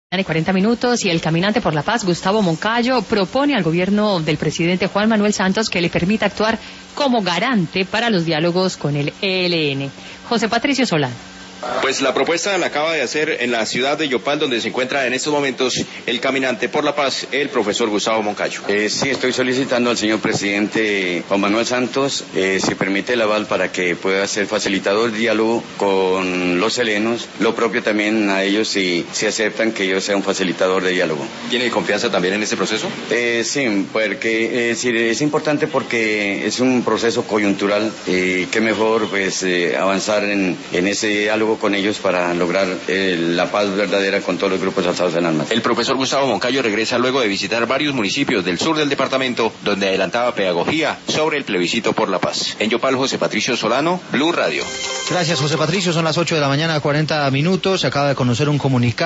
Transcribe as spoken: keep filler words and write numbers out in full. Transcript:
De cuarenta minutos y el caminante por la paz, Gustavo Moncayo, propone al gobierno del presidente Juan Manuel Santos que le permita actuar como garante para los diálogos con el E L N. José Patricio Solano. Pues la propuesta la acaba de hacer en la ciudad de Yopal, donde se encuentra en estos momentos el caminante por la paz, el profesor Gustavo Moncayo. Eh, sí, estoy solicitando al señor presidente Juan Manuel Santos eh, si permite el aval para que pueda ser facilitador de diálogo con los helenos, lo propio también a ellos si, si aceptan que yo sea un facilitador de diálogo. ¿Tiene confianza también en este proceso? Eh, sí, porque eh, sí, es importante porque es un proceso coyuntural y eh, qué mejor pues eh, avanzar en, en ese diálogo con ellos para lograr eh, la paz verdadera con todos los grupos alzados en armas. El profesor Gustavo Moncayo regresa luego de visitar varios municipios del sur del departamento, donde adelantaba pedagogía sobre el plebiscito por la paz. En Yopal, José Patricio Solano, Blue Radio. Gracias, José Patricio. Son las ocho de la mañana, cuarenta minutos. Se acaba de conocer un comunicado.